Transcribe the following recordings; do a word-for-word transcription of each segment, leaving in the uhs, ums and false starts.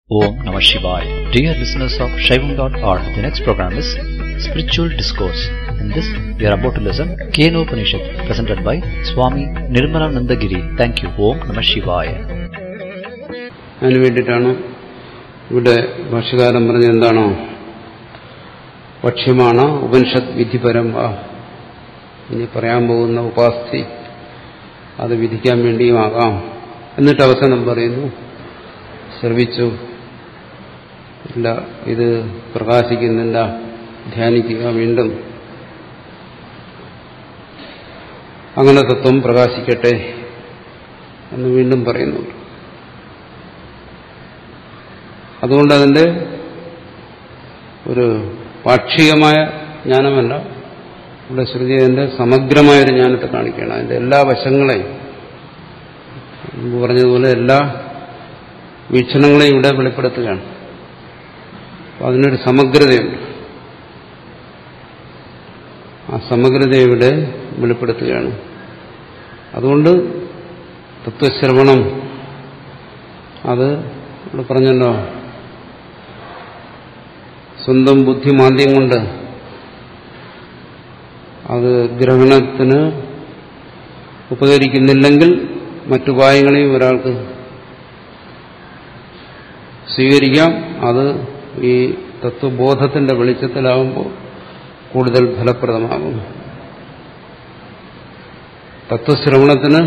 Om Namah Shivaya. Dear listeners of Shaivam dot org, the next program is Spiritual Discourse. In this, we are about to listen Keno Upanishad, presented by Swami Nirmalananda Giri. Thank you. Om Namah Shivaya. അതിനു വേണ്ടിയിട്ടാണ് ഇവിടെ ഭാഷ്യകാരൻ പറഞ്ഞത് എന്താണോ, പക്ഷ്യമാണ് ഉപനിഷത്ത് വിധിപരം. ഇനി പറയാൻ പോകുന്ന ഉപാസ്ഥി അത് വിധിക്കാൻ വേണ്ടിയുമാകാം. എന്നിട്ട് അവസാനം പറയുന്നു, ശ്രവിച്ചു ഇല്ല, ഇത് പ്രകാശിക്കുന്നില്ല, ധ്യാനിക്കുക വീണ്ടും, അങ്ങനെ തത്വം പ്രകാശിക്കട്ടെ എന്ന് വീണ്ടും പറയുന്നുണ്ട്. അതുകൊണ്ട് അതിൻ്റെ ഒരു പാക്ഷികമായ ജ്ഞാനമല്ല, ഇവിടെ ശ്രുതി അതിൻ്റെ സമഗ്രമായൊരു ജ്ഞാനത്തെ കാണിക്കുകയാണ്. അതിൻ്റെ എല്ലാ വശങ്ങളെയും, മുമ്പ് പറഞ്ഞതുപോലെ എല്ലാ വീക്ഷണങ്ങളെയും ഇവിടെ വെളിപ്പെടുത്തുകയാണ്. അപ്പോൾ അതിനൊരു സമഗ്രതയുണ്ട്. ആ സമഗ്രത ഇവിടെ വെളിപ്പെടുത്തുകയാണ്. അതുകൊണ്ട് തത്വശ്രവണം അത് ഇവിടെ പറഞ്ഞല്ലോ, സ്വന്തം ബുദ്ധിമാന്ദ്യം കൊണ്ട് അത് ഗ്രഹണത്തിന് ഉപകരിക്കുന്നില്ലെങ്കിൽ മറ്റുപായങ്ങളെയും ഒരാൾക്ക് സ്വീകരിക്കാം. അത് ഈ തത്വബോധത്തിന്റെ വെളിച്ചത്തിലാവുമ്പോൾ കൂടുതൽ ഫലപ്രദമാകും. തത്വശ്രവണത്തിന്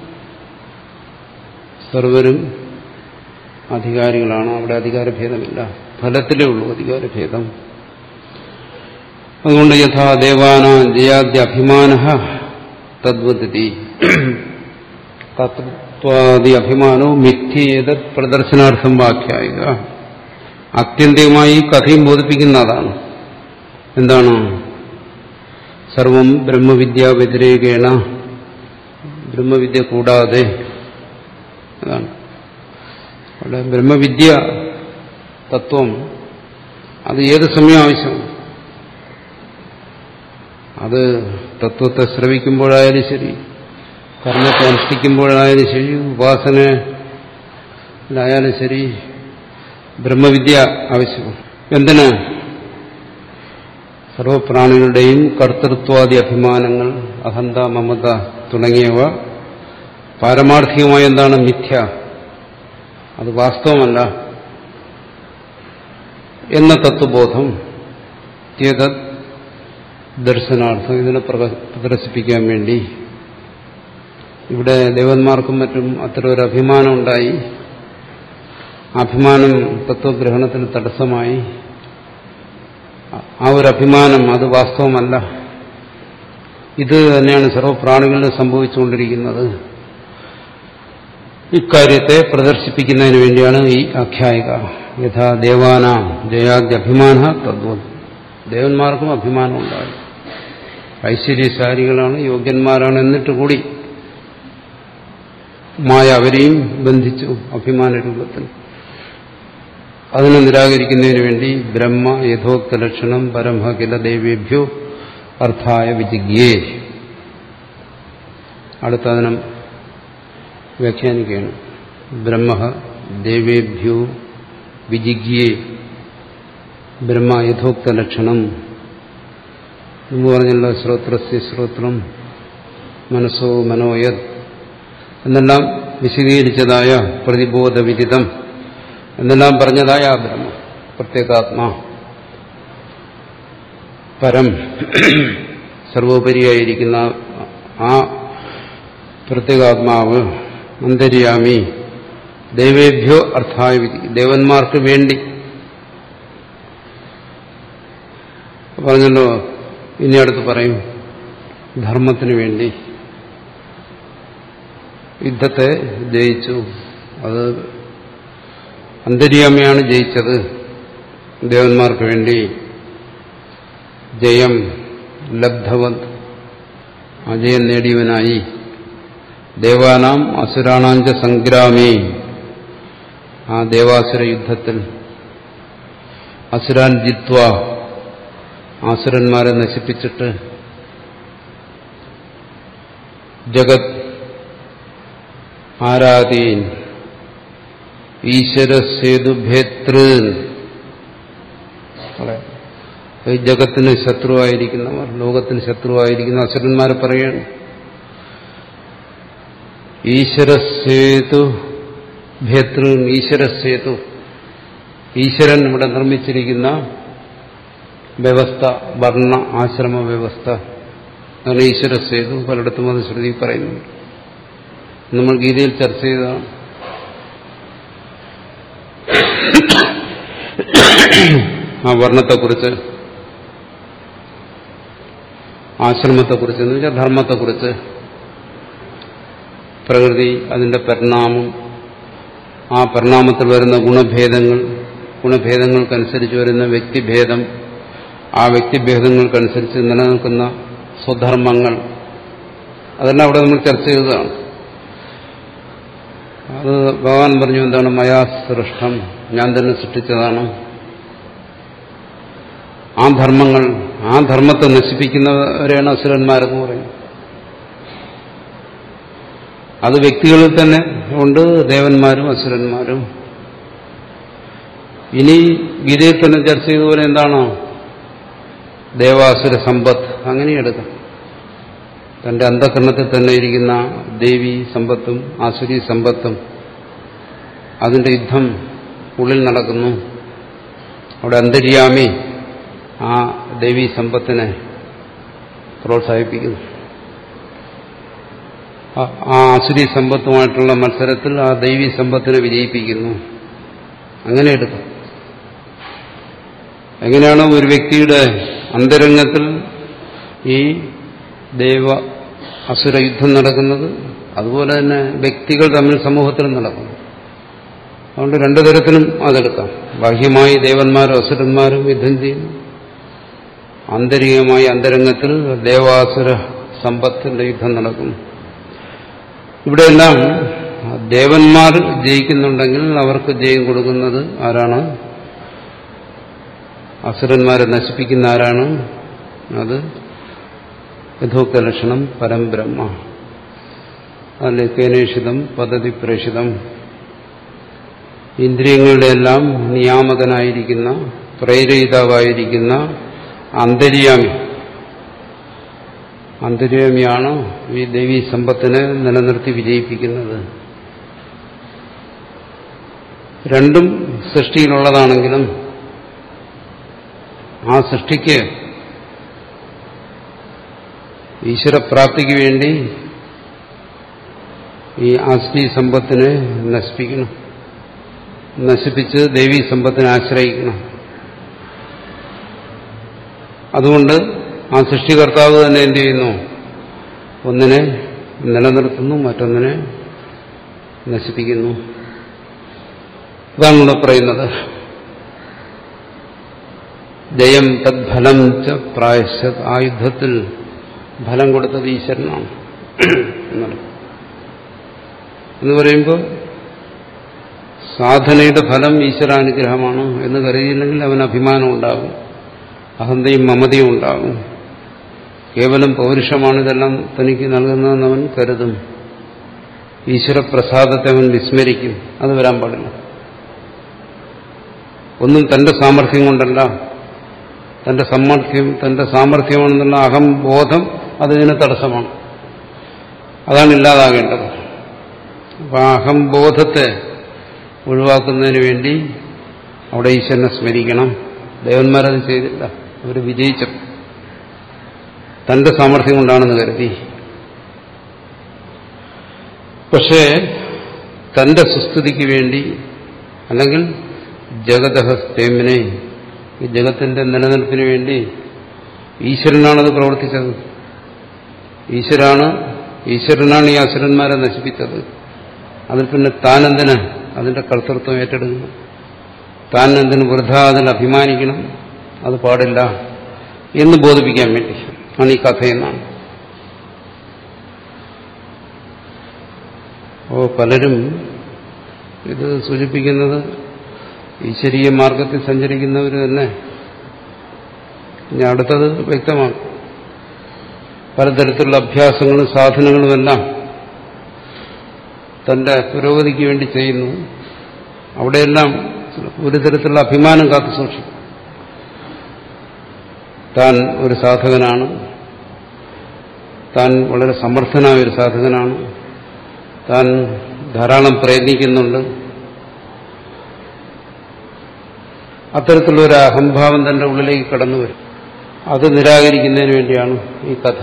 സർവരും അധികാരികളാണ്. അവിടെ അധികാരഭേദമില്ല, ഫലത്തിലേ ഉള്ളൂ അധികാരഭേദം. അതുകൊണ്ട് യഥാ ദേവാനാം ജയാദ്യ അഭിമാന തദ്വതി തത്വാദി അഭിമാനവും മിഥ്യേതത് പ്രദർശനാർത്ഥം വാക്യായിക. ആത്യന്തികമായി കഥയും ബോധിപ്പിക്കുന്ന അതാണ്. എന്താണ്? സർവം ബ്രഹ്മവിദ്യ വ്യതിരേകേണ, ബ്രഹ്മവിദ്യ കൂടാതെ. അതാണ് അവിടെ ബ്രഹ്മവിദ്യ തത്വം അത് ഏത് സമയം ആവശ്യമാണ്. അത് തത്വത്തെ ശ്രവിക്കുമ്പോഴായാലും ശരി, കർമ്മത്തെ അനുഷ്ഠിക്കുമ്പോഴായാലും ശരി, ഉപാസനയിലായാലും ശരി, ബ്രഹ്മവിദ്യ ആവശ്യമാണ്. എന്തിന്? സർവപ്രാണികളുടെയും കർത്തൃത്വാദി അഭിമാനങ്ങൾ, അഹന്ത, മമത തുടങ്ങിയവ പാരമാർത്ഥികമായ എന്താണ്? മിഥ്യ, അത് വാസ്തവമല്ല എന്ന തത്വബോധം ത്യതത് ദർശനാർത്ഥം, ഇതിനെ പ്രദർശിപ്പിക്കാൻ വേണ്ടി ഇവിടെ ദേവന്മാർക്കും മറ്റും അത്ര ഒരു അഭിമാനം ഉണ്ടായി. അഭിമാനം തത്വഗ്രഹണത്തിന് തടസ്സമായി. ആ ഒരു അഭിമാനം അത് വാസ്തവമല്ല. ഇത് തന്നെയാണ് സർവപ്രാണികളിലും സംഭവിച്ചുകൊണ്ടിരിക്കുന്നത്. ഇക്കാര്യത്തെ പ്രദർശിപ്പിക്കുന്നതിന് വേണ്ടിയാണ് ഈ ആഖ്യായിക. യഥാ ദേവാനാം ജയാദ്യ അഭിമാന തദ്വത്. ദേവന്മാർക്കും അഭിമാനം ഉണ്ടായി, ഐശ്വര്യശാലികളാണ്, യോഗ്യന്മാരാണ്, എന്നിട്ട് കൂടി മായ അവരെയും ബന്ധിച്ചു അഭിമാന രൂപത്തിൽ. അതിനെ നിരാകരിക്കുന്നതിന് വേണ്ടി ബ്രഹ്മ യഥോക്ത ലക്ഷണം പരമ കില ദേവേഭ്യോ അർത്ഥായ വിജിഗ്യേ. അടുത്ത അതിനെ വ്യാഖ്യാനിക്കുകയാണ്. ബ്രഹ്മ ദേവേഭ്യോ വിജിഗ്യേ ബ്രഹ്മ യഥോക്ത ലക്ഷണം. എന്ന് പറഞ്ഞല്ലോ, ശ്രോത്രസ്യ ശ്രോത്രം മനസ്സോ മനോയത് എന്നെല്ലാം വിശദീകരിച്ചതായ പ്രതിബോധവിദിതം എന്നെല്ലാം പറഞ്ഞതായ ആ ബ്രഹ്മ, പ്രത്യേകാത്മാ, പരം, സർവോപരിയായിരിക്കുന്ന ആ പ്രത്യേകാത്മാവ്, അന്തര്യാമി, ദേവേഭ്യോ അർത്ഥായ വിധി, ദേവന്മാർക്ക് വേണ്ടി പറഞ്ഞല്ലോ. ഇനി അടുത്ത് പറയും ധർമ്മത്തിന് വേണ്ടി യുദ്ധത്തെ ജയിച്ചു. അത് അന്തര്യാമിയാണ് ജയിച്ചത്. ദേവന്മാർക്ക് വേണ്ടി ജയം ലബ്ധവത്, അജയം നേടിയവനായി. ദേവാനാം അസുരാണാഞ്ച സംഗ്രാമേ, ആ ദേവാസുര യുദ്ധത്തിൽ അസുരാൻ ജിത്വ, ആസുരന്മാരെ നശിപ്പിച്ചിട്ട് ജഗത് ആരാധീൻ, ഈശ്വരസേതുഭേതൃൻ, ഈ ജഗത്തിന് ശത്രുവായിരിക്കുന്നവർ, ലോകത്തിന് ശത്രുവായിരിക്കുന്ന അസുരന്മാരെ പറയുകയാണ്. ഈശ്വരസേതു ഭേതൃൻ, ഈശ്വരസേതു, ഈശ്വരൻ ഇവിടെ നിർമ്മിച്ചിരിക്കുന്ന വ്യവസ്ഥ, വർണ്ണ ആശ്രമ വ്യവസ്ഥ, അങ്ങനെ ഈശ്വരസേതു പലയിടത്തും അത് ശ്രുതി പറയുന്നു. നമ്മൾ ഗീതയിൽ ചർച്ച ചെയ്തതാണ്. ആ വർണ്ണത്തെക്കുറിച്ച്, ആശ്രമത്തെക്കുറിച്ച് എന്ന് വെച്ചാൽ ധർമ്മത്തെക്കുറിച്ച്, പ്രകൃതി, അതിന്റെ പരിണാമം, ആ പരിണാമത്തിൽ വരുന്ന ഗുണഭേദങ്ങൾ, ഗുണഭേദങ്ങൾക്കനുസരിച്ച് വരുന്ന വ്യക്തിഭേദം, ആ വ്യക്തിഭേദങ്ങൾക്കനുസരിച്ച് നിലനിൽക്കുന്ന സ്വധർമ്മങ്ങൾ, അതെല്ലാം അവിടെ നമ്മൾ ചർച്ച ചെയ്തതാണ്. അത് ഭഗവാൻ പറഞ്ഞു, എന്താണ്? മയാ സൃഷ്ടം, ഞാൻ തന്നെ സൃഷ്ടിച്ചതാണ്. ആ ധർമ്മങ്ങൾ, ആ ധർമ്മത്തെ നശിപ്പിക്കുന്നവരെയാണ് അസുരന്മാരെന്ന് പറയും. അത് വ്യക്തികളിൽ തന്നെ ഉണ്ട്, ദേവന്മാരും അസുരന്മാരും. ഇനി ഗീതയിൽ തന്നെ ചർച്ച ചെയ്തതുപോലെ എന്താണ്? ദേവാസുര സമ്പത്ത്, അങ്ങനെ എടുക്കാം. തന്റെ അന്ധകരണത്തിൽ തന്നെ ഇരിക്കുന്ന ദേവി സമ്പത്തും ആസുരി സമ്പത്തും, അതിന്റെ യുദ്ധം ഉള്ളിൽ നടക്കുന്നു. അവിടെ അന്തര്യാമി ആ ദേവീ സമ്പത്തിനെ പ്രോത്സാഹിപ്പിക്കുന്നു. ആ ആസുരി സമ്പത്തുമായിട്ടുള്ള മത്സരത്തിൽ ആ ദൈവീ സമ്പത്തിനെ വിജയിപ്പിക്കുന്നു. അങ്ങനെ എടുക്കും. എങ്ങനെയാണോ ഒരു വ്യക്തിയുടെ അന്തരംഗത്തിൽ ഈ ദൈവ അസുര യുദ്ധം നടക്കുന്നത്, അതുപോലെ തന്നെ വ്യക്തികൾ തമ്മിൽ സമൂഹത്തിൽ നടക്കുന്നു. അതുകൊണ്ട് രണ്ടു തരത്തിലും അതെടുക്കാം. ബാഹ്യമായി ദേവന്മാരും അസുരന്മാരും യുദ്ധം ചെയ്യുന്നു, ആന്തരികമായി അന്തരംഗത്തിൽ ദേവാസുര സമ്പത്തിന്റെ യുദ്ധം നടക്കുന്നു. ഇവിടെയെല്ലാം ദേവന്മാർ ജയിക്കുന്നുണ്ടെങ്കിൽ അവർക്ക് ജയം കൊടുക്കുന്നത് ആരാണ്? അസുരന്മാരെ നശിപ്പിക്കുന്ന ആരാണ്? അത് യഥോക്ത ലക്ഷണം പരംബ്രഹ്മ. അതിൽ കേനേഷിതം പദ്ധതി പ്രേഷിതം, ഇന്ദ്രിയങ്ങളുടെ എല്ലാം നിയാമകനായിരിക്കുന്ന, പ്രേരയിതാവായിരിക്കുന്ന അന്തര്യാമി. അന്തര്യാമിയാണ് ഈ ദേവീ സമ്പത്തിനെ നിലനിർത്തി വിജയിപ്പിക്കുന്നത്. രണ്ടും സൃഷ്ടിയിലുള്ളതാണെങ്കിലും ആ സൃഷ്ടിക്ക് ഈശ്വരപ്രാപ്തിക്ക് വേണ്ടി ഈ ആസ്തി സമ്പത്തിനെ നശിപ്പിക്കണം, നശിപ്പിച്ച് ദേവീ സമ്പത്തിനെ ആശ്രയിക്കണം. അതുകൊണ്ട് ആ സൃഷ്ടികർത്താവ് തന്നെ എന്ത് ചെയ്യുന്നു? ഒന്നിനെ നിലനിർത്തുന്നു, മറ്റൊന്നിനെ നശിപ്പിക്കുന്നു. ഇതാണ് ഇവിടെ പറയുന്നത്. ജയം തദ്ഫലം ച പ്രായശ്ചത്, ആ യുദ്ധത്തിൽ ഫലം കൊടുത്തത് ഈശ്വരനാണ് എന്ന് പറയുമ്പോൾ സാധനയുടെ ഫലം ഈശ്വരാനുഗ്രഹമാണ് എന്ന് കരുതിയില്ലെങ്കിൽ അവന് അഭിമാനം ഉണ്ടാകും, അഹന്തയും മമതയും ഉണ്ടാകും. കേവലം പൗരുഷമാണ് ഇതെല്ലാം തനിക്ക് നൽകുന്നതെന്ന് അവൻ കരുതും. ഈശ്വരപ്രസാദത്തെ അവൻ വിസ്മരിക്കും. അത് വരാൻ പാടില്ല. ഒന്നും തന്റെ സാമർഥ്യം കൊണ്ടല്ല, തന്റെ സമ്മർദ്ധ്യം തന്റെ സാമർഥ്യമാണെന്നുള്ള അഹംബോധം അതിന് തടസ്സമാണ്. അതാണ് ഇല്ലാതാകേണ്ടത്. അപ്പൊ ആ അഹംബോധത്തെ ഒഴിവാക്കുന്നതിന് വേണ്ടി അവിടെ ഈശ്വരനെ സ്മരിക്കണം. ദേവന്മാരത് ചെയ്തില്ല, അവർ വിജയിച്ചു. തന്റെ സാമർഥ്യം കൊണ്ടാണെന്ന് കരുതി. പക്ഷേ തന്റെ സുസ്ഥിതിക്ക് വേണ്ടി, അല്ലെങ്കിൽ ജഗതഹസ്തേമിനെ, ഈ ജഗത്തിന്റെ നിലനിൽപ്പിന് വേണ്ടി ഈശ്വരനാണത് പ്രവർത്തിച്ചത്. ഈശ്വരാണ് ഈശ്വരനാണ് ഈ അസുരന്മാരെ നശിപ്പിച്ചത്. അതിൽ പിന്നെ താനെന്തിന് അതിന്റെ കർത്തൃത്വം ഏറ്റെടുക്കുന്നു? താൻ എന്തിന് വൃഥ അതിൽ അഭിമാനിക്കണം? അത് പാടില്ല എന്ന് ബോധിപ്പിക്കാൻ വേണ്ടി ആണ് ഈ കഥയെന്നാണ്. ഓ പലരും ഇത് സൂചിപ്പിക്കുന്നത് ഈശ്വരീയ മാർഗത്തിൽ സഞ്ചരിക്കുന്നവർ തന്നെ. ഇനി അടുത്തത് വ്യക്തമാണ്. പലതരത്തിലുള്ള അഭ്യാസങ്ങളും സാധനങ്ങളുമെല്ലാം തന്റെ പുരോഗതിക്ക് വേണ്ടി ചെയ്യുന്നു. അവിടെയെല്ലാം ഒരു തരത്തിലുള്ള അഭിമാനം കാത്തു സൂക്ഷിക്കും. താൻ ഒരു സാധകനാണ്, താൻ വളരെ സമർത്ഥനായ ഒരു സാധകനാണ്, താൻ ധാരാളം പ്രയത്നിക്കുന്നുണ്ട്. അത്തരത്തിലുള്ള ഒരു അഹംഭാവം തന്റെ ഉള്ളിലേക്ക് കടന്നു വരും. അത് നിരാകരിക്കുന്നതിന് വേണ്ടിയാണ് ഈ കഥ.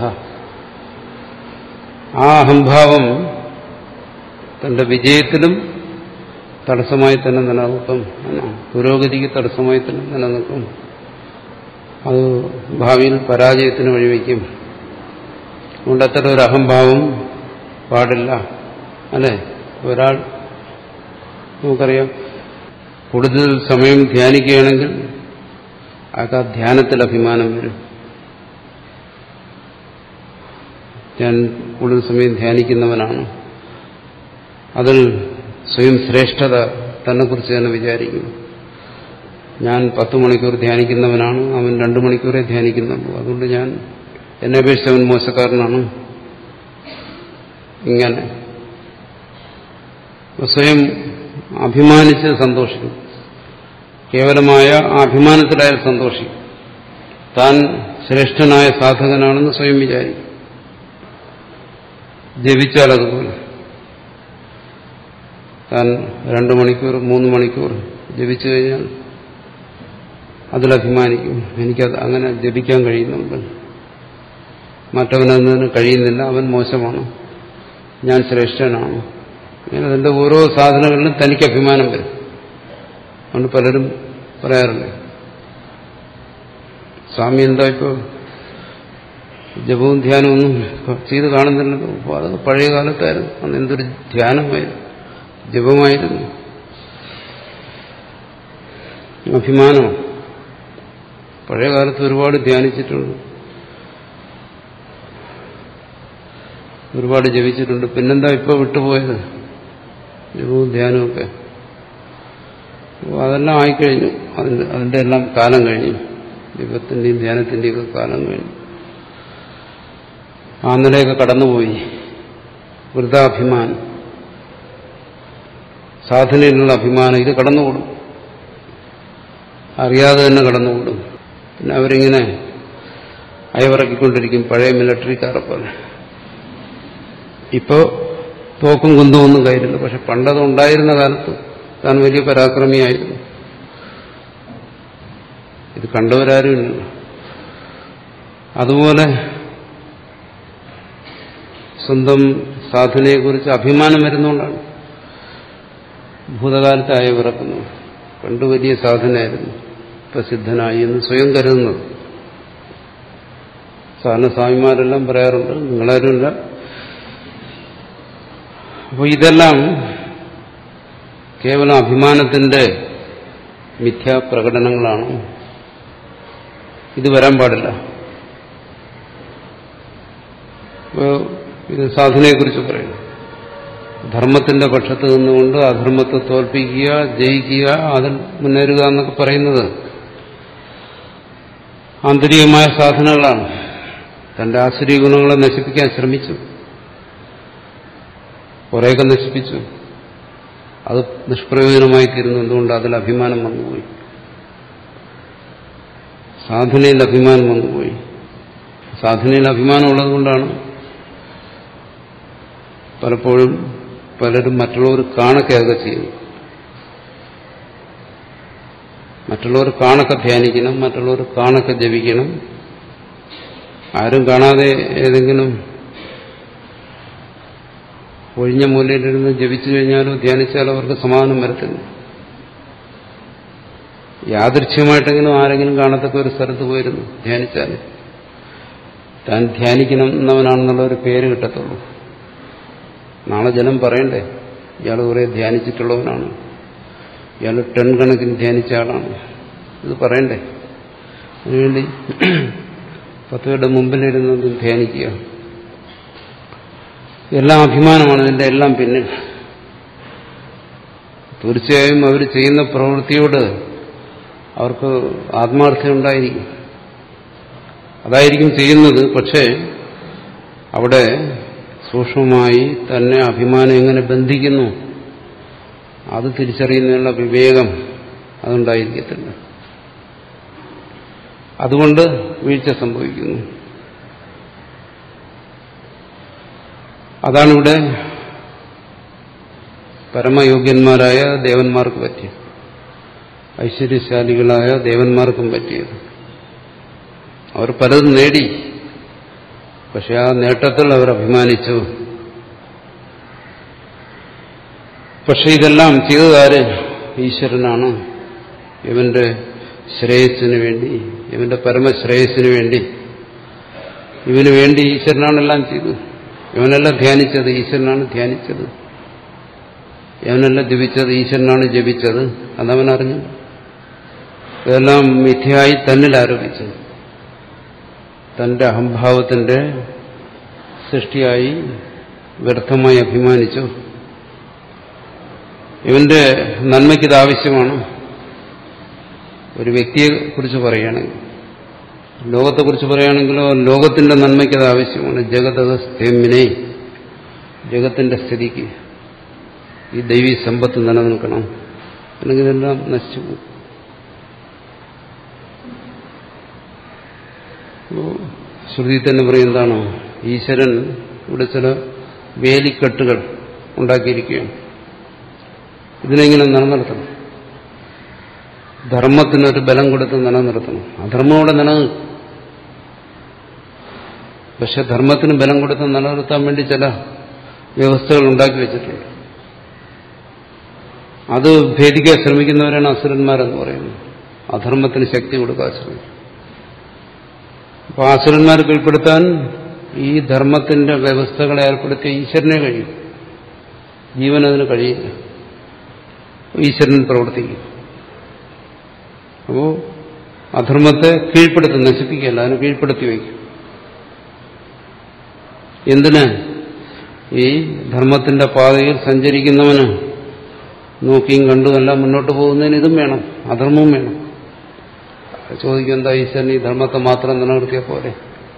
ആ അഹംഭാവം തന്റെ വിജയത്തിലും തടസ്സമായി തന്നെ നിലനിൽക്കും, പുരോഗതിക്ക് തടസ്സമായി തന്നെ നിലനിൽക്കും. അത് ഭാവിയിൽ പരാജയത്തിന് വഴിവെക്കും. അതുകൊണ്ട് അത്തരം ഒരു അഹംഭാവം പാടില്ല. അല്ലെ, ഒരാൾ നമുക്കറിയാം കൂടുതൽ സമയം ധ്യാനിക്കുകയാണെങ്കിൽ അയാൾക്ക് ആ ധ്യാനത്തിൽ അഭിമാനം വരും. ഞാൻ കൂടുതൽ സമയം ധ്യാനിക്കുന്നവനാണ്, അതിൽ സ്വയം ശ്രേഷ്ഠത തന്നെക്കുറിച്ച് തന്നെ വിചാരിക്കും. ഞാൻ പത്ത് മണിക്കൂർ ധ്യാനിക്കുന്നവനാണ്, അവൻ രണ്ടു മണിക്കൂറേ ധ്യാനിക്കുന്നുള്ളൂ, അതുകൊണ്ട് ഞാൻ എന്നെ അപേക്ഷിച്ച് അവൻ മോശക്കാരനാണ്. ഇങ്ങനെ സ്വയം അഭിമാനിച്ച് സന്തോഷിക്കും. കേവലമായ അഭിമാനത്തിലായാൽ സന്തോഷിക്കും. താൻ ശ്രേഷ്ഠനായ സാധകനാണെന്ന് സ്വയം വിചാരിക്കും. ജപിച്ചാൽ അതുപോലെ താൻ രണ്ടു മണിക്കൂർ മൂന്ന് മണിക്കൂർ ജപിച്ചു കഴിഞ്ഞാൽ അതിലഭിമാനിക്കും. എനിക്കത് അങ്ങനെ ജപിക്കാൻ കഴിയുന്നുണ്ട്, മറ്റവനതിന് കഴിയുന്നില്ല, അവൻ മോശമാണ്, ഞാൻ ശ്രേഷ്ഠനാണ്. അങ്ങനെ അതിന്റെ ഓരോ സാധനങ്ങളിലും തനിക്ക് അഭിമാനം വരും. അതുകൊണ്ട് പലരും പറയാറുണ്ട്, സ്വാമി എന്താ ഇപ്പോൾ ജപവും ധ്യാനമൊന്നും ചെയ്ത് കാണുന്നില്ലല്ലോ. അപ്പോൾ അത് പഴയ കാലത്തായിരുന്നു, അന്ന് എന്തൊരു ധ്യാനമായിരുന്നു, ജപമായിരുന്നു. അഭിമാനമാണ്. പഴയ കാലത്ത് ഒരുപാട് ധ്യാനിച്ചിട്ടുണ്ട്, ഒരുപാട് ജപിച്ചിട്ടുണ്ട്. പിന്നെന്താ ഇപ്പോൾ വിട്ടുപോയത് ജപവും ധ്യാനമൊക്കെ? അതെല്ലാം ആയിക്കഴിഞ്ഞു, അതിന്റെ അതിന്റെ എല്ലാം കാലം കഴിഞ്ഞു. ജപത്തിന്റെയും ധ്യാനത്തിന്റെയും ഒക്കെ കാലം കഴിഞ്ഞു. ആ നിലയൊക്കെ കടന്നുപോയി. വൃഥാഭിമാനം, സാധനയിലുള്ള അഭിമാനം, ഇത് കടന്നുകൂടും, അറിയാതെ തന്നെ കടന്നുകൂടും. പിന്നെ അവരിങ്ങനെ അയവിറക്കിക്കൊണ്ടിരിക്കും, പഴയ മിലിറ്ററിക്കാരെ പോലെ. ഇപ്പോ തോക്കും കുന്തവും ഒന്നും കയ്യിലില്ല, പക്ഷെ പണ്ടത് ഉണ്ടായിരുന്ന കാലത്ത് താൻ വലിയ പരാക്രമിയായിരുന്നു. ഇത് കണ്ടവരാരുമില്ല. അതുപോലെ സ്വന്തം സാധനയെക്കുറിച്ച് അഭിമാനം വരുന്നുകൊണ്ടാണ് ഭൂതകാലത്ത് അയവിറക്കുന്നത്. പണ്ട് വലിയ സാധനയായിരുന്നു, പ്രസിദ്ധനായി എന്ന് സ്വയം കരുതുന്നത്. സാധാരണ സ്വാമിമാരെല്ലാം പറയാറുണ്ട്, നിങ്ങളാരുമില്ല. അപ്പോൾ ഇതെല്ലാം കേവലം അഭിമാനത്തിന്റെ മിഥ്യാപ്രകടനങ്ങളാണ്. ഇത് വരാൻ പാടില്ല. ഇപ്പോൾ ഇത് സാധനയെക്കുറിച്ച് പറയുന്നു. ധർമ്മത്തിന്റെ പക്ഷത്ത് നിന്നുകൊണ്ട് അധർമ്മത്തെ തോൽപ്പിക്കുക, ജയിക്കുക, അതിൽ മുന്നേറുക എന്നൊക്കെ പറയുന്നത് ആന്തരികമായ സാധനങ്ങളാണ്. തന്റെ ആസുരീ ഗുണങ്ങളെ നശിപ്പിക്കാൻ ശ്രമിച്ചു, കുറേയൊക്കെ നശിപ്പിച്ചു. അത് നിഷ്പ്രയോജനമായി തീരുന്നു. എന്തുകൊണ്ട്? അതിൽ അഭിമാനം വന്നുപോയി, സാധനയിൽ അഭിമാനം വന്നുപോയി. സാധനയിൽ അഭിമാനം ഉള്ളതുകൊണ്ടാണ് പലപ്പോഴും പലരും മറ്റുള്ളവർ കാണൊക്കെയൊക്കെ ചെയ്യുന്നു. മറ്റുള്ളവർ കാണൊക്കെ ധ്യാനിക്കണം, മറ്റുള്ളവർ കാണൊക്കെ ജപിക്കണം. ആരും കാണാതെ ഏതെങ്കിലും ഒഴിഞ്ഞ മൂലയിലിരുന്ന് ജപിച്ചു കഴിഞ്ഞാലോ ധ്യാനിച്ചാലോ അവർക്ക് സമാധാനം വരത്തില്ല. യാദൃച്ഛ്യമായിട്ടെങ്കിലും ആരെങ്കിലും കാണത്തക്ക ഒരു സ്ഥലത്ത് പോയിരുന്നു ധ്യാനിച്ചാൽ താൻ ധ്യാനിക്കണമെന്നവനാണെന്നുള്ള ഒരു പേര് കിട്ടത്തുള്ളൂ. നാളെ ജനം പറയണ്ടേ, ഇയാൾ കുറെ ധ്യാനിച്ചിട്ടുള്ളവനാണ്, ഇയാൾ ടൺ കണക്കിന് ധ്യാനിച്ച ആളാണ്, ഇത് പറയണ്ടേ. അതിനുവേണ്ടി പത്ത് പേരുടെ മുമ്പിലിരുന്നത് ധ്യാനിക്കുക. എല്ലാം അഭിമാനമാണ് ഇതിന്റെ എല്ലാം പിന്നിൽ. തീർച്ചയായും അവർ ചെയ്യുന്ന പ്രവൃത്തിയോട് അവർക്ക് ആത്മാർത്ഥത ഉണ്ടായിരിക്കും, അതായിരിക്കും ചെയ്യുന്നത്. പക്ഷേ അവിടെ സൂക്ഷ്മമായി തന്നെ അഭിമാനം എങ്ങനെ ബന്ധിക്കുന്നു, അത് തിരിച്ചറിയുന്നതിനുള്ള വിവേകം അതുണ്ടായിരിക്കത്തില്ല. അതുകൊണ്ട് വീഴ്ച സംഭവിക്കുന്നു. അതാണിവിടെ പരമയോഗ്യന്മാരായ ദേവന്മാർക്ക് പറ്റിയത്, ഐശ്വര്യശാലികളായ ദേവന്മാർക്കും പറ്റിയത്. അവർ പലതും നേടി, പക്ഷെ ആ നേട്ടത്തിൽ അവർ അഭിമാനിച്ചു. പക്ഷെ ഇതെല്ലാം ചെയ്തതാര്? ഈശ്വരനാണ്. ഇവന്റെ ശ്രേയസ്സിന് വേണ്ടി, ഇവന്റെ പരമശ്രേയസ്സിന് വേണ്ടി, ഇവന് വേണ്ടി ഈശ്വരനാണെല്ലാം ചെയ്തു. ഇവനല്ല ധ്യാനിച്ചത്, ഈശ്വരനാണ് ധ്യാനിച്ചത്. ഇവനല്ല ജപിച്ചത്, ഈശ്വരനാണ് ജപിച്ചത്. അതവനറിഞ്ഞു. ഇതെല്ലാം മിഥ്യയായി തന്നിൽ ആരോപിച്ചു, തന്റെ അഹംഭാവത്തിന്റെ സൃഷ്ടിയായി വ്യർത്ഥമായി അഭിമാനിച്ചു. ഇവന്റെ നന്മയ്ക്കിത് ആവശ്യമാണ്. ഒരു വ്യക്തിയെ കുറിച്ച് പറയുകയാണെങ്കിൽ, ലോകത്തെക്കുറിച്ച് പറയുകയാണെങ്കിലോ ലോകത്തിന്റെ നന്മയ്ക്കത് ആവശ്യമാണ്. ജഗതസ്ഥേമിനെ, ജഗത്തിന്റെ സ്ഥിതിക്ക് ഈ ദൈവീ സമ്പത്ത് നിലനിൽക്കണം, അല്ലെങ്കിൽ ഇതെല്ലാം നശിച്ചു പോകും. ശ്രുതി തന്നെ പറയും എന്താണ്? ഈശ്വരൻ ഇവിടെ ചില വേലിക്കെട്ടുകൾ ഉണ്ടാക്കിയിരിക്കുകയാണ്. ഇതിനെങ്ങനെ നിലനിർത്തണം? ധർമ്മത്തിനൊരു ബലം കൊടുത്ത് നിലനിർത്തണം. അധർമ്മം ഇവിടെ നിലനിൽക്കും. പക്ഷെ ധർമ്മത്തിന് ബലം കൊടുത്ത് നിലനിർത്താൻ വേണ്ടി ചില വ്യവസ്ഥകൾ ഉണ്ടാക്കി വെച്ചിട്ടുണ്ട്. അത് ഭേദിക്കാൻ ശ്രമിക്കുന്നവരാണ് അസുരന്മാരെന്ന് പറയുന്നത്. അധർമ്മത്തിന് ശക്തി കൊടുക്കാൻ ശ്രമിക്കും. അപ്പോൾ അസുരന്മാരെ കീഴ്പ്പെടുത്താൻ ഈ ധർമ്മത്തിന്റെ വ്യവസ്ഥകളെ ഏർപ്പെടുത്തിയ ഈശ്വരനെ കഴിയും. ജീവൻ അതിന് കഴിയില്ല. ഈശ്വരൻ പ്രവർത്തിക്കും. അപ്പോൾ അധർമ്മത്തെ കീഴ്പ്പെടുത്തി നശിപ്പിക്കുകയല്ല, അതിനെ കീഴ്പ്പെടുത്തി വയ്ക്കും. എന്തിന്? ഈ ധർമ്മത്തിന്റെ പാതയിൽ സഞ്ചരിക്കുന്നവന് നോക്കിയും കണ്ടുമെല്ലാം മുന്നോട്ട് പോകുന്നതിന് ഇതും വേണം, അധർമ്മവും വേണം. ചോദിക്കും, എന്താ ഈശ്വരൻ ഈ ധർമ്മത്തെ മാത്രം നിലനിർത്തിയ പോലെ?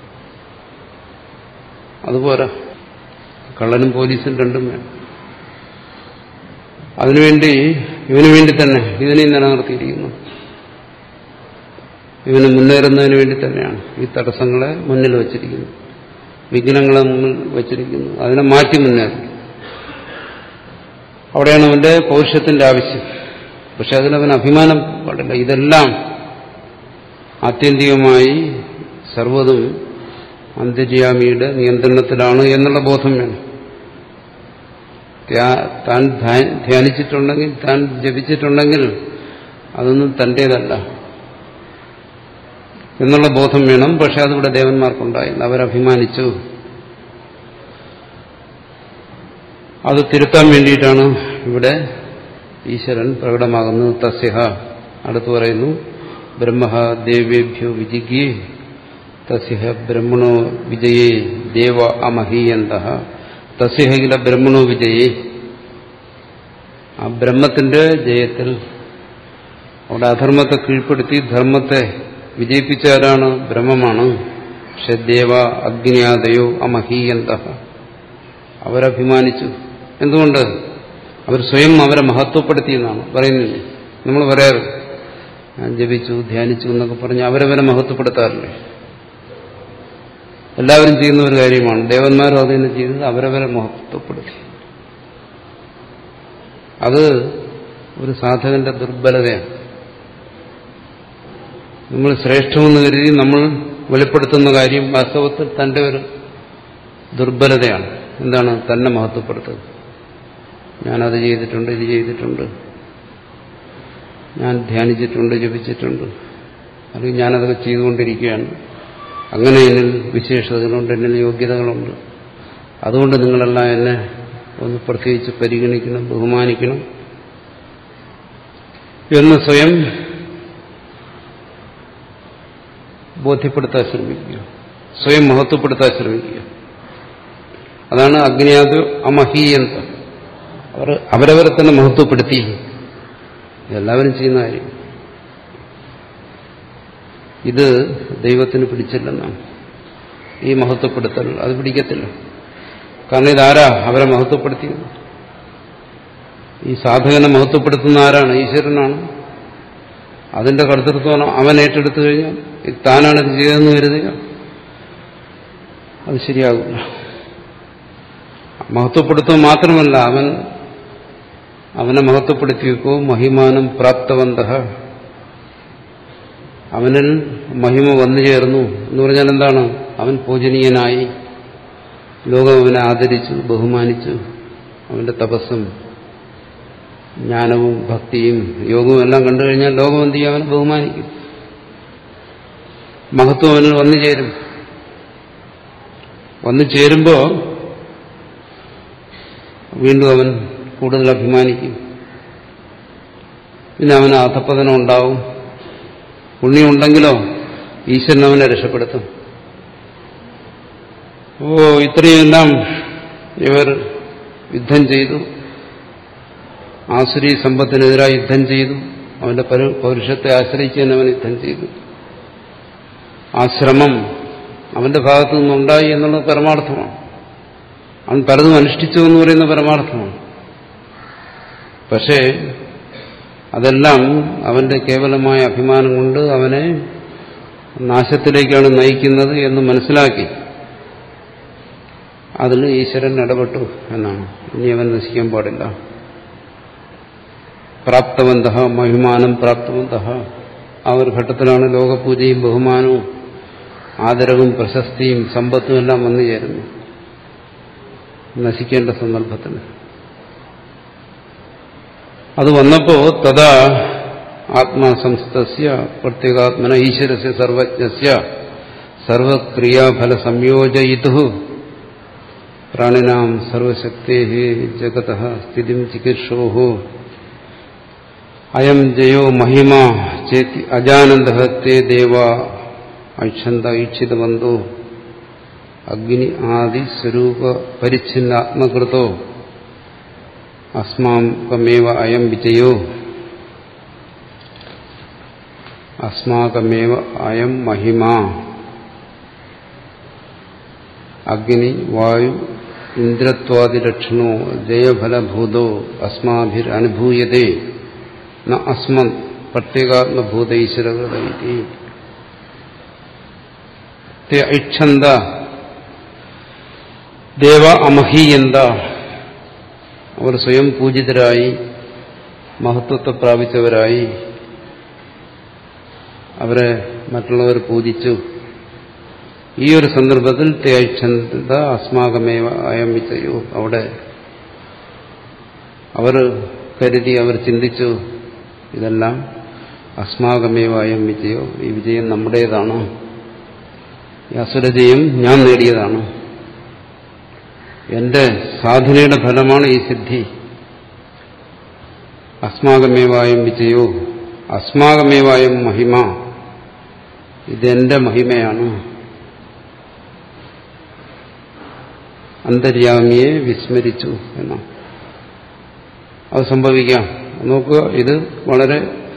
അതുപോലെ കള്ളനും പോലീസും രണ്ടും വേണം. അതിനുവേണ്ടി ഇവന് വേണ്ടി തന്നെ ഇതിനെയും നിലനിർത്തിയിരിക്കുന്നു. ഇവന് മുന്നേറുന്നതിന് വേണ്ടി തന്നെയാണ് ഈ തടസ്സങ്ങളെ മുന്നിൽ വച്ചിരിക്കുന്നു, വിഘ്നങ്ങളെ മുന്നിൽ വച്ചിരിക്കുന്നു. അതിനെ മാറ്റി മുന്നേറും. അവിടെയാണ് അവന്റെ പൗരുഷത്തിന്റെ ആവശ്യം. പക്ഷെ അതിലവൻ അഭിമാനം പാടില്ല. ഇതെല്ലാം ആത്യന്തികമായി സർവ്വതും അന്തര്യാമിയുടെ നിയന്ത്രണത്തിലാണ് എന്നുള്ള ബോധം വേണം. താൻ ധ്യാനിച്ചിട്ടുണ്ടെങ്കിൽ, താൻ ജപിച്ചിട്ടുണ്ടെങ്കിൽ അതൊന്നും തന്റേതല്ല എന്നുള്ള ബോധം വേണം. പക്ഷെ അതിവിടെ ദേവന്മാർക്കുണ്ടായില്ല. അവരഭിമാനിച്ചു. അത് തിരുത്താൻ വേണ്ടിയിട്ടാണ് ഇവിടെ ഈശ്വരൻ പ്രകടമാകുന്നത്. തസ്യഹ, അടുത്ത് പറയുന്നു, ബ്രഹ്മ ദേവേഭ്യോ വിജിഗ്യേ തസ്യഹ ബ്രഹ്മണോ വിജയേ ദേവ അമഹീയന്തഃ. തസ്യഹ കില ബ്രഹ്മണോ വിജയേ. ആ ബ്രഹ്മത്തിന്റെ ജയത്തിൽ അവിടെ അധർമ്മത്തെ കീഴ്പ്പെടുത്തി ധർമ്മത്തെ വിജയിപ്പിച്ചാരാണ്? ബ്രഹ്മമാണ്. പക്ഷെ ദേവ അഗ്നിയാദയോ അമഹീയന്തഃ, അവരഭിമാനിച്ചു. എന്തുകൊണ്ട്? അവർ സ്വയം അവരെ മഹത്വപ്പെടുത്തിയെന്നാണ് പറയുന്നില്ലേ. നമ്മൾ പറയാറ്, ഞാൻ ജപിച്ചു ധ്യാനിച്ചു എന്നൊക്കെ പറഞ്ഞ് അവരവരെ മഹത്വപ്പെടുത്താറില്ലേ? എല്ലാവരും ചെയ്യുന്ന ഒരു കാര്യമാണ്. ദേവന്മാരും അതിനെ ചെയ്തത് അവരവരെ മഹത്വപ്പെടുത്തി. അത് ഒരു സാധകന്റെ ദുർബലതയാണ്. നമ്മൾ ശ്രേഷ്ഠമെന്ന് കരുതി നമ്മൾ വെളിപ്പെടുത്തുന്ന കാര്യം വാസ്തവത്തിൽ തന്റെ ഒരു ദുർബലതയാണ്. എന്താണ്? തന്നെ മഹത്വപ്പെടുത്തുന്നത്. ഞാനത് ചെയ്തിട്ടുണ്ട്, ഇത് ചെയ്തിട്ടുണ്ട്, ഞാൻ ധ്യാനിച്ചിട്ടുണ്ട്, ജപിച്ചിട്ടുണ്ട്, അല്ലെങ്കിൽ ഞാനതൊക്കെ ചെയ്തുകൊണ്ടിരിക്കുകയാണ്, അങ്ങനെ എന്നിൽ വിശേഷതകളുണ്ട്, എന്നിൽ യോഗ്യതകളുണ്ട്, അതുകൊണ്ട് നിങ്ങളെല്ലാം എന്നെ ഒന്ന് പ്രത്യേകിച്ച് പരിഗണിക്കണം, ബഹുമാനിക്കണം എന്ന് സ്വയം ബോധ്യപ്പെടുത്താൻ ശ്രമിക്കുക, സ്വയം മഹത്വപ്പെടുത്താൻ ശ്രമിക്കുക. അതാണ് അഗ്നിയാദ് അമഹീയന്ത. അവർ അവരവരെ തന്നെ മഹത്വപ്പെടുത്തി. ഇതെല്ലാവരും ചെയ്യുന്ന കാര്യം. ഇത് ദൈവത്തിന് പിടിച്ചില്ലെന്നാണ് ഈ മഹത്വപ്പെടുത്തൽ. അത് പിടിക്കത്തില്ല. കാരണം ഇതാരാ അവരെ മഹത്വപ്പെടുത്തിയത്? ഈ സാധകനെ മഹത്വപ്പെടുത്തുന്ന ആരാണ്? ഈശ്വരനാണ്. അതിന്റെ കർത്തൃത്വം അവൻ ഏറ്റെടുത്തു കഴിഞ്ഞാൽ താനാണ് ഇത് ചെയ്തതെന്ന് കരുതുക, അത് ശരിയാകില്ല. മഹത്വപ്പെടുത്തുക മാത്രമല്ല, അവൻ അവനെ മഹത്വപ്പെടുത്തിയപ്പോൾ മഹിമാനം പ്രാപ്തവന്തഃ, അവനിൽ മഹിമ വന്നു ചേർന്നു എന്ന് പറഞ്ഞാൽ എന്താണ്? അവൻ പൂജനീയനായി, ലോകം അവനെ ആദരിച്ചു, ബഹുമാനിച്ചു. അവന്റെ തപസ്സും ജ്ഞാനവും ഭക്തിയും യോഗവും എല്ലാം കണ്ടു കഴിഞ്ഞാൽ ലോകം എന്ത് ചെയ്യും? അവനെ ബഹുമാനിക്കും. മഹത്വം അവനിൽ വന്നു ചേരും. വന്നു ചേരുമ്പോ വീണ്ടും അവൻ കൂടുതൽ അഭിമാനിക്കും. പിന്നെ അവന് അധപ്പതനം ഉണ്ടാവും. പുണ്യമുണ്ടെങ്കിലോ ഈശ്വരൻ അവനെ രക്ഷപ്പെടുത്തും. ഓ ഇത്രയെല്ലാം ഇവർ യുദ്ധം ചെയ്തു, ആസുരി സമ്പത്തിനെതിരായി യുദ്ധം ചെയ്തു, അവന്റെ പൗരുഷത്തെ ആശ്രയിച്ച് തന്നെ അവൻ യുദ്ധം ചെയ്തു. ആ ശ്രമം അവന്റെ ഭാഗത്തു നിന്നുണ്ടായി എന്നുള്ളത് പരമാർത്ഥമാണ്. അവൻ പലതും അനുഷ്ഠിച്ചു എന്ന് പറയുന്ന പരമാർത്ഥമാണ്. പക്ഷേ അതെല്ലാം അവന്റെ കേവലമായ അഭിമാനം കൊണ്ട് അവനെ നാശത്തിലേക്കാണ് നയിക്കുന്നത് എന്ന് മനസ്സിലാക്കി അതിൽ ഈശ്വരൻ ഇടപെട്ടു എന്നാണ്. ഇനി അവൻ നശിക്കാൻ പാടില്ല. പ്രാപ്തവന്തഃ മഹിമാനം പ്രാപ്തവന്തഃ, ആ ഒരു ഘട്ടത്തിലാണ് ലോകപൂജയും ബഹുമാനവും ആദരവും പ്രശസ്തിയും സമ്പത്തും എല്ലാം വന്നു ചേരുന്നു നശിക്കേണ്ട സന്ദർഭത്തിൽ. അത് വന്നപ്പോ തഥാ ആത്മാസംസ്ഥസ്യ പ്രത്യേകാത്മന ഈശ്വരസ്യ സർവജ്ഞസ്യ സർവക്രിയാഫല സംയോജയിതുഃ പ്രാണിനാം സർവശക്തേഃ ജഗതഃ സ്ഥിതിം ചികിത്സോഃ അയം ജയോ മഹിമ ചേതി അജാനന്തഃ തേ ദേവാ ഐക്ഷന്ത ഈക്ഷിതവന്തോ അഗ്നി ആദി സ്വരൂപ പരിച്ഛിന്നാത്മകൃതോ അസ്മാകമേവ അയം വിജയോ അസ്മാകമേവ അയം മഹിമ അഗ്നി വായു ഇന്ദ്രത്വാദിലക്ഷണോ ജയഫലഭൂതോ അസ്മാഭിരനുഭൂയതേ ന അസ്മത് പ്രത്യേകാത്മഭൂതൈശ്വരകൃതൈതി തേ ഐക്ഷന്ത ദേവ അമഹീയന്ത, അവർ സ്വയം പൂജിതരായി മഹത്വത്തെ പ്രാപിച്ചവരായി, അവരെ മറ്റുള്ളവർ പൂജിച്ചു. ഈ ഒരു സന്ദർഭത്തിൽ തേ ഐക്ഷന്ത അസ്മാകമേവ അയം വിജയോ, അവിടെ അവർ കരുതി, അവർ ചിന്തിച്ചു, ഇതെല്ലാം അസ്മാകമേവ അയം വിജയോ, ഈ വിജയം നമ്മുടേതാണ്, ഈ അസുരജയം ഞാൻ നേടിയതാണ്, എന്റെ സാധനയുടെ ഫലമാണ് ഈ സിദ്ധി. അസ്മാകമേവായം വിജയോ അസ്മാകമേവായം മഹിമ, ഇതെന്റെ മഹിമയാണ്. അന്തര്യാമിയെ വിസ്മരിച്ചു എന്നാണ്. അത് സംഭവിക്കാം. നോക്കുക, ഇത് വളരെ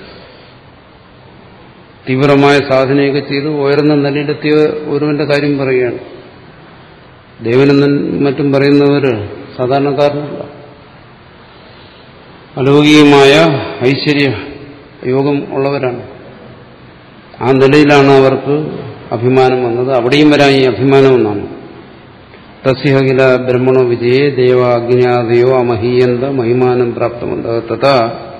തീവ്രമായ സാധനയൊക്കെ ചെയ്ത് ഉയർന്ന നിലയിലെത്തിയ ഒരുവന്റെ കാര്യം പറയുകയാണ്. ദേവനെന്നും മറ്റും പറയുന്നവർ സാധാരണക്കാരനല്ല. അലൗകികമായ ഐശ്വര്യ യോഗം ഉള്ളവരാണ്. ആ നിലയിലാണ് അവർക്ക് അഭിമാനം വന്നത്. അവിടെയും വരാൻ ഈ അഭിമാനം എന്നാണ്. തസ്യകില ബ്രഹ്മണോ വിജയേ ദേവ അഗ്നിയാദയോ അമഹീയന്ത മഹിമാനം പ്രാപ്തമന്ത. തഥാ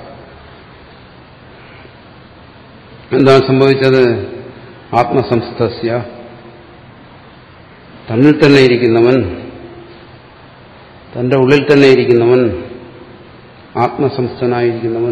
എന്താണ് സംഭവിച്ചത്? ആത്മസംസ്ഥസ്യ, തന്നിൽ തന്നെ ഇരിക്കുന്നവൻ, തന്റെ ഉള്ളിൽ തന്നെ ഇരിക്കുന്നവൻ, ആത്മസംസ്ഥനായിരിക്കുന്നവൻ,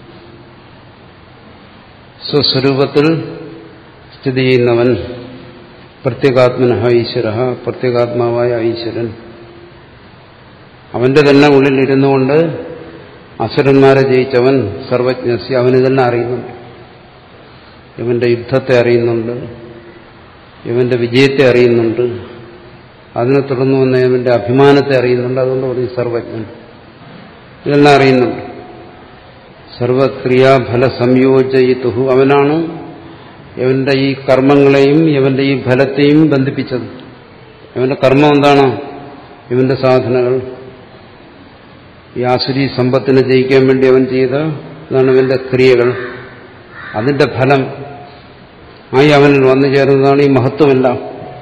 സ്വസ്വരൂപത്തിൽ സ്ഥിതി ചെയ്യുന്നവൻ, പ്രത്യേകാത്മനഃ ഈശ്വര, പ്രത്യേകാത്മാവായ ഈശ്വരൻ, അവന്റെ തന്നെ ഉള്ളിൽ ഇരുന്നുകൊണ്ട് അസുരന്മാരെ ജയിച്ചവൻ, സർവജ്ഞസ്യ, അവനിതെല്ലാം അറിയുന്നുണ്ട്. ഇവന്റെ യുദ്ധത്തെ അറിയുന്നുണ്ട്, ഇവന്റെ വിജയത്തെ അറിയുന്നുണ്ട്, അതിനെ തുടർന്ന് വന്ന ഇവന്റെ അഭിമാനത്തെ അറിയുന്നുണ്ട്. അതുകൊണ്ട് പറയും സർവജ്ഞൻ, ഇതെല്ലാം അറിയുന്നുണ്ട്. സർവക്രിയാഫല സംയോജയിതുഃ, അവനാണ് ഇവന്റെ ഈ കർമ്മങ്ങളെയും ഇവന്റെ ഈ ഫലത്തെയും ബന്ധിപ്പിച്ചത്. ഇവന്റെ കർമ്മം എന്താണ്? ഇവന്റെ സാധനകൾ. ഈ ആസുരി സമ്പത്തിനെ ജയിക്കാൻ വേണ്ടി അവൻ ചെയ്ത ഇതാണ് അവന്റെ ക്രിയകൾ. അതിന്റെ ഫലം ആയി അവനിൽ വന്നു ചേർന്നതാണ് ഈ മഹത്വമെല്ലാം.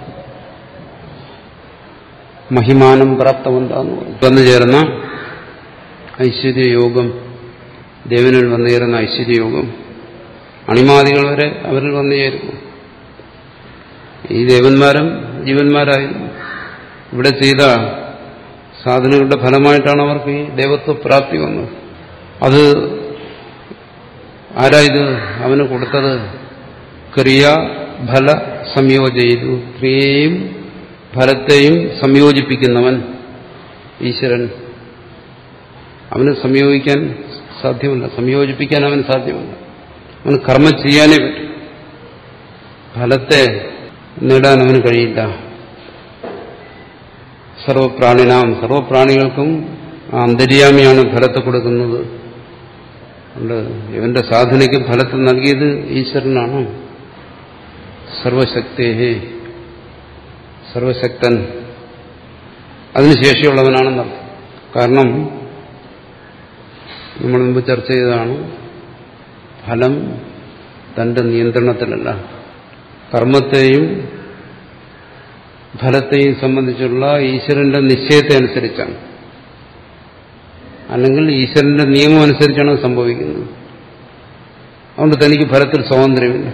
മഹിമാനം പ്രാപ്തമെന്താന്ന് വന്നു ചേർന്ന ഐശ്വര്യയോഗം, ദേവനിൽ വന്നു ചേരുന്ന ഐശ്വര്യയോഗം, അണിമാദികൾ വരെ അവരിൽ വന്നു ചേരുന്നു. ഈ ദേവന്മാരും ജീവന്മാരായിരുന്നു. ഇവിടെ ചെയ്ത സാധനങ്ങളുടെ ഫലമായിട്ടാണ് അവർക്ക് ഈ ദേവത്വപ്രാപ്തി വന്നത്. അത് ആരായത് അവന് കൊടുത്തത്? ക്രിയ ഫല സംയോജയിതു. ക്രിയയെയും ഫലത്തെയും സംയോജിപ്പിക്കുന്നവൻ ഈശ്വരൻ. അവന് സംയോഗിക്കാൻ സാധ്യമല്ല, സംയോജിപ്പിക്കാൻ അവന് സാധ്യമല്ല. അവന് കർമ്മം ചെയ്യാനേ പറ്റും, ഫലത്തെ നേടാൻ അവന് കഴിയില്ല. സർവപ്രാണിനാം, സർവപ്രാണികൾക്കും അന്തര്യാമിയാണ് ഫലത്തെ കൊടുക്കുന്നത്. അതുകൊണ്ട് ഇവന്റെ സാധനയ്ക്ക് ഫലത്തെ നൽകിയത് ഈശ്വരനാണ്. സർവശക്തേഹേ, സർവശക്തൻ, അതിന് ശേഷിയുള്ളവനാണെന്നർത്ഥം. കാരണം നമ്മൾ മുമ്പ് ചർച്ച ചെയ്തതാണ്, ഫലം തന്റെ നിയന്ത്രണത്തിലല്ല. കർമ്മത്തെയും ഫലത്തെയും സംബന്ധിച്ചുള്ള ഈശ്വരന്റെ നിശ്ചയത്തെ അനുസരിച്ചാണ്, അല്ലെങ്കിൽ ഈശ്വരന്റെ നിയമം അനുസരിച്ചാണ് സംഭവിക്കുന്നത്. അതുകൊണ്ട് തനിക്ക് ഫലത്തിൽ സ്വാതന്ത്ര്യമില്ല.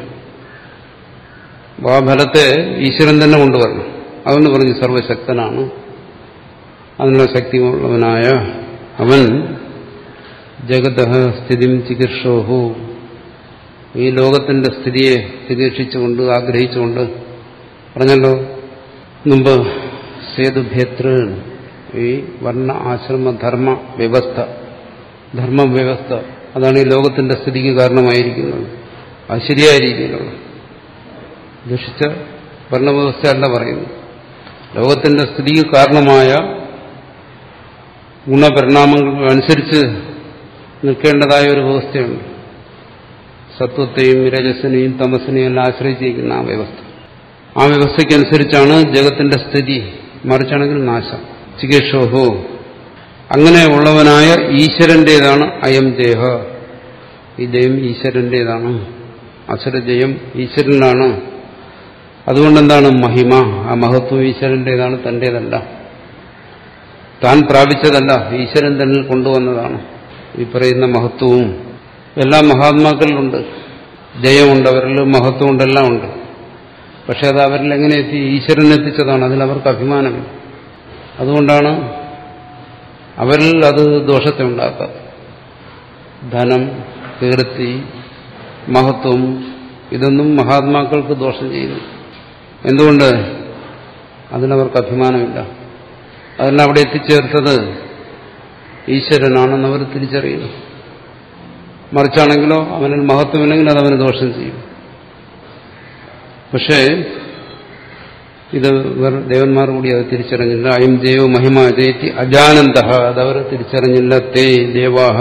ആ ഫലത്തെ ഈശ്വരൻ തന്നെ കൊണ്ടുവരണം. അതുകൊണ്ട് പറഞ്ഞു സർവശക്തനാണ്, അതിനുള്ള ശക്തിയുള്ളവനായ അവൻ ജഗതഃ സ്ഥിതിം ചികിത്സോഹു, ഈ ലോകത്തിന്റെ സ്ഥിതിയെ ചികിത്സിച്ചുകൊണ്ട് ആഗ്രഹിച്ചുകൊണ്ട് പറഞ്ഞല്ലോ മുമ്പ് സേതുഭേതൃ, ഈ വർണ്ണ ആശ്രമ ധർമ്മ വ്യവസ്ഥ, ധർമ്മവ്യവസ്ഥ അതാണ് ഈ ലോകത്തിന്റെ സ്ഥിതിക്ക് കാരണമായിരിക്കുന്നത്. അത് ശരിയായ രീതിയിലുള്ള ദുഷിച്ച വർണ്ണവ്യവസ്ഥയല്ല പറയുന്നു. ലോകത്തിന്റെ സ്ഥിതിക്ക് കാരണമായ ഗുണപരിണാമങ്ങൾ അനുസരിച്ച് നിൽക്കേണ്ടതായ ഒരു വ്യവസ്ഥയുണ്ട്. സത്വത്തെയും രജസ്സിനെയും തമസ്സിനെയും എല്ലാം ആശ്രയിച്ചിരിക്കുന്ന ആ വ്യവസ്ഥ. ആ വ്യവസ്ഥയ്ക്കനുസരിച്ചാണ് ജഗത്തിന്റെ സ്ഥിതി, മറിച്ചാണെങ്കിൽ നാശം. ചികിത്സോഹോ, അങ്ങനെ ഉള്ളവനായ ഈശ്വരന്റേതാണ് അയം ജയ. ഈ ജയം ഈശ്വരന്റേതാണ്, അസുരജയം ഈശ്വരനാണ്. അതുകൊണ്ടെന്താണ് മഹിമ, ആ മഹത്വം ഈശ്വരന്റേതാണ്, തന്റേതല്ല, താൻ പ്രാപിച്ചതല്ല, ഈശ്വരൻ തന്നെ കൊണ്ടുവന്നതാണ്. ഈ പറയുന്ന മഹത്വവും എല്ലാ മഹാത്മാക്കളിലുണ്ട്. ജയമുണ്ട് അവരിൽ, മഹത്വമുണ്ട്, എല്ലാം ഉണ്ട്. പക്ഷെ അത് അവരിൽ എങ്ങനെ എത്തി? ഈശ്വരൻ എത്തിച്ചതാണ്. അതിൽ അവർക്ക് അഭിമാനമില്ല. അതുകൊണ്ടാണ് അവരിൽ അത് ദോഷത്തെ ഉണ്ടാക്കാത്തത്. ധനം, കീർത്തി, മഹത്വം ഇതൊന്നും മഹാത്മാക്കൾക്ക് ദോഷം ചെയ്യുന്നു. എന്തുകൊണ്ട്? അതിനവർക്ക് അഭിമാനമില്ല. അതെല്ലാം അവിടെ എത്തിച്ചേർത്തത് ഈശ്വരനാണെന്ന് അവർ തിരിച്ചറിയുന്നു. മറിച്ചാണെങ്കിലോ അവനിൽ മഹത്വമില്ലെങ്കിൽ അത് അവന് ദോഷം ചെയ്യും. പക്ഷേ ഇത് ദേവന്മാർ കൂടി അത് തിരിച്ചറിഞ്ഞില്ല. അയം ദേവ മഹിമ ജയത്തി അജാനന്ദ, അതവർ തിരിച്ചറിഞ്ഞില്ല. തേ ദേവാഹ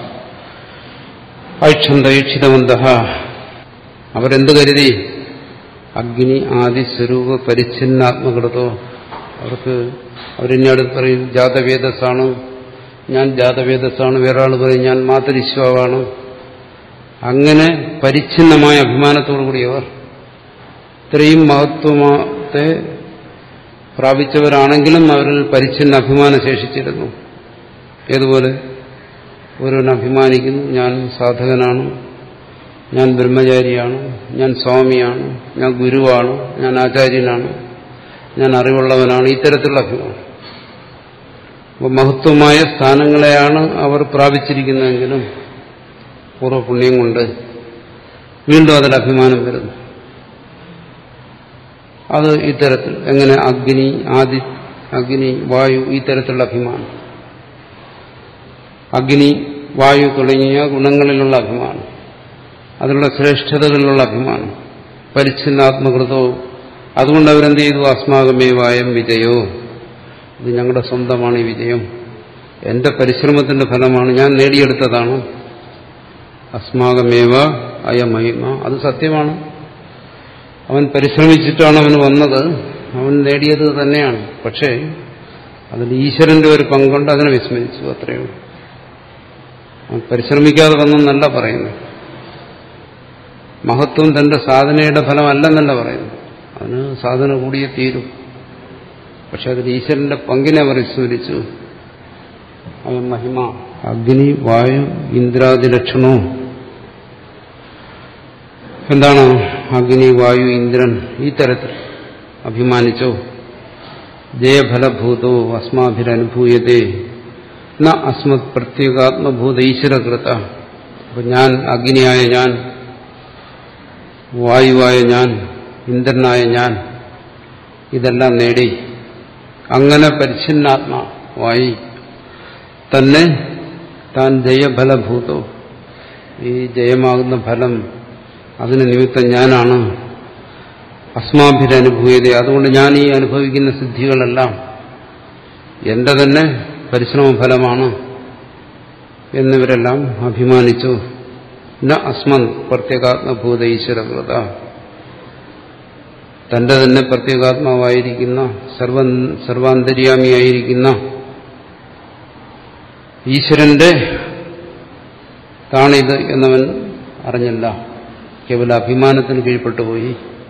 ഐക്ഷന്ത ഈക്ഷിതവന്ത, അവരെന്ത് കരുതി? അഗ്നി ആദി സ്വരൂപ പരിച്ഛിന്നാത്മകൃതോ, അവർക്ക് അവരിനി അടുത്ത് പറയും ജാതവേദസ്സാണ്, ഞാൻ ജാതവേദസ്സാണ്, വേറൊരാൾ പറയും ഞാൻ മാതരിശ്വാവാണ്. അങ്ങനെ പരിച്ഛിന്നമായ അഭിമാനത്തോടുകൂടി അവർ ഇത്രയും മഹത്വത്തെ പ്രാപിച്ചവരാണെങ്കിലും അവരിൽ പരിച്ഛിന്ന അഭിമാനം ശേഷിച്ചിരുന്നു. ഏതുപോലെ ഓരോന്ന് അഭിമാനിക്കുന്നു, ഞാൻ സാധകനാണ്, ഞാൻ ബ്രഹ്മചാരിയാണ്, ഞാൻ സ്വാമിയാണ്, ഞാൻ ഗുരുവാണ്, ഞാൻ ആചാര്യനാണ്, ഞാൻ അറിവുള്ളവനാണ്, ഇത്തരത്തിലുള്ള അഭിമാനം. അപ്പോൾ മഹത്വമായ സ്ഥാനങ്ങളെയാണ് അവർ പ്രാപിച്ചിരിക്കുന്നതെങ്കിലും പൂർവ്വപുണ്യം കൊണ്ട് വീണ്ടും അതിൽ അഭിമാനം വരുന്നു. അത് ഇത്തരത്തിൽ എങ്ങനെ? അഗ്നി ആദി, അഗ്നി വായു, ഈ തരത്തിലുള്ള അഭിമാനം. അഗ്നി വായു തുടങ്ങിയ ഗുണങ്ങളിലുള്ള അഭിമാനം, അതിലുള്ള ശ്രേഷ്ഠതകളിലുള്ള അഭിമാനം. പരിച്ഛിന്നാത്മകൃതോ, അതുകൊണ്ട് അവരെന്ത് ചെയ്തു? അസ്മാകമേവായം വിജയോ, ഇത് ഞങ്ങളുടെ സ്വന്തമാണ് ഈ വിജയം, എന്റെ പരിശ്രമത്തിന്റെ ഫലമാണ്, ഞാൻ നേടിയെടുത്തതാണ്. അസ്മാകമേവ അയമഹിമ, അത് സത്യമാണ്. അവൻ പരിശ്രമിച്ചിട്ടാണ് അവന് വന്നത്, അവൻ നേടിയത് തന്നെയാണ്. പക്ഷേ അതിൽ ഈശ്വരന്റെ ഒരു പങ്കുണ്ട്, അതിനെ വിസ്മരിച്ചു, അത്രയേ ഉള്ളൂ. പരിശ്രമിക്കാതെ വന്നെന്നല്ല പറയുന്നു. മഹത്വം തന്റെ സാധനയുടെ ഫലമല്ലെന്നല്ല പറയുന്നു. അതിന് സാധന കൂടിയേ തീരും. പക്ഷെ അതിൽ ഈശ്വരന്റെ പങ്കിനെ അവർ വിസ്മരിച്ചു. അവൻ മഹിമ അഗ്നി വായു ഇന്ദ്രാദി ലക്ഷണവും എന്താണ്? അഗ്നി വായു ഇന്ദ്രൻ ഈ തരത്തിൽ അഭിമാനിച്ചോ. ജയഫലഭൂതോ അസ്മാഭിരനുഭൂയതേ ന അസ്മത് പ്രത്യേകാത്മഭൂത ഈശ്വരകൃത. അപ്പൊ ഞാൻ അഗ്നിയായ ഞാൻ, വായുവായ ഞാൻ, ഇന്ദ്രനായ ഞാൻ ഇതെല്ലാം നേടി അങ്ങനെ പരിച്ഛിന്നാത്മാവായി തന്നെ താൻ ജയഫലഭൂതോ, ഈ ജയമാകുന്ന ഫലം അതിന് നിമിത്തം ഞാനാണ്. അസ്മാഭിരനുഭൂയത, അതുകൊണ്ട് ഞാൻ ഈ അനുഭവിക്കുന്ന സിദ്ധികളെല്ലാം എന്റെ തന്നെ പരിശ്രമഫലമാണ് എന്നിവരെല്ലാം അഭിമാനിച്ചു. ന അസ്മൻ പ്രത്യേകാത്മഭൂത ഈശ്വരകൃത, തന്റെ തന്നെ പ്രത്യേകാത്മാവായിരിക്കുന്ന സർവ സർവാന്തര്യാമിയായിരിക്കുന്ന ഈശ്വരന്റെ താണിത് എന്നവൻ അറിഞ്ഞില്ല. കേവല അഭിമാനത്തിന് കീഴ്പ്പെട്ടുപോയി.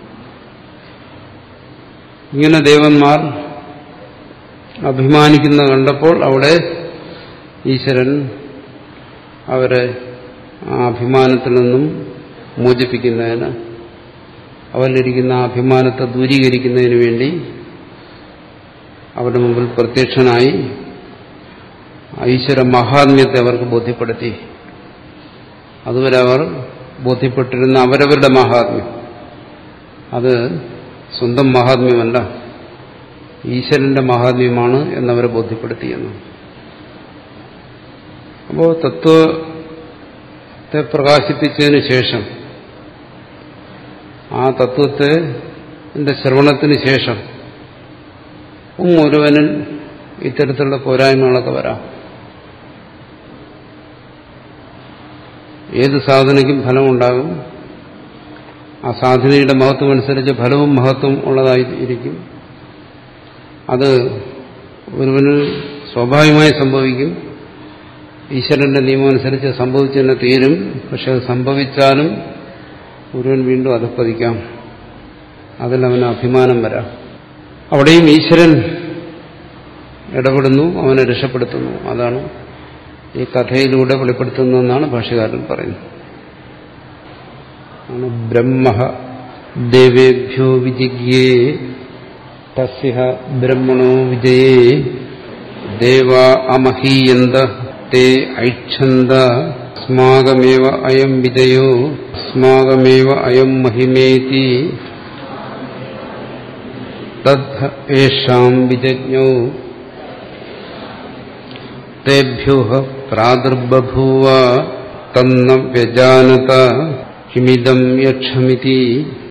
ഇങ്ങനെ ദേവന്മാർ അഭിമാനിക്കുന്ന കണ്ടപ്പോൾ അവിടെ ഈശ്വരൻ അവരെ ആ അഭിമാനത്തിൽ നിന്നും മോചിപ്പിക്കുന്നതിന്, അവരിലിരിക്കുന്ന ആ അഭിമാനത്തെ ദൂരീകരിക്കുന്നതിന് വേണ്ടി അവരുടെ മുമ്പിൽ പ്രത്യക്ഷനായി ഈശ്വര മഹാത്മ്യത്തെ അവർക്ക് ബോധ്യപ്പെടുത്തി. അതുവരെ അവർ ബോധ്യപ്പെട്ടിരുന്ന അവരവരുടെ മഹാത്മ്യം, അത് സ്വന്തം മഹാത്മ്യമല്ല, ഈശ്വരന്റെ മഹാത്മ്യമാണ് എന്നവരെ ബോധ്യപ്പെടുത്തിയെന്ന്. അപ്പോൾ തത്വത്തെ പ്രകാശിപ്പിച്ചതിന് ശേഷം, ആ തത്വത്തെ ശ്രവണത്തിന് ശേഷം ഒരുവനിൽ ഇത്തരത്തിലുള്ള പോരായ്മകളൊക്കെ വരാം. ഏത് സാധനയ്ക്കും ഫലമുണ്ടാകും. ആ സാധനയുടെ മഹത്വം അനുസരിച്ച് ഫലവും മഹത്വം ഉള്ളതായിരിക്കും. അത് ഒരുവന് സ്വാഭാവികമായി സംഭവിക്കും. ഈശ്വരന്റെ നിയമം അനുസരിച്ച് സംഭവിച്ചു തന്നെ തീരും. പക്ഷെ അത് സംഭവിച്ചാലും ഒരുവൻ വീണ്ടും അധപ്പതിക്കാം. അതിൽ അവന് അഭിമാനം വരാം. അവിടെയും ഈശ്വരൻ ഇടപെടുന്നു, അവനെ രക്ഷപ്പെടുത്തുന്നു. അതാണ് ഈ കഥയിലൂടെ വെളിപ്പെടുത്തുന്നതെന്നാണ് ഭാഷ്യകാരൻ പറയുന്നത്. ബ്രഹ്മ ദേവേഭ്യോ വിജിഗ്യേ തസ്യ ബ്രഹ്മണോ വിജയേ ദേവാ അമഹീയന്ത തേ ഐച്ഛന്ത സ്മാകമേവ അയം വിജയോ സ്മാകമേവ അയം മഹിമേതി തദ് ഏഷാം വിജജ്ഞോ തേഭ്യോ പ്രാദുർബഭൂവ തന്ന വ്യജാനത കിമിദം യക്ഷമിതി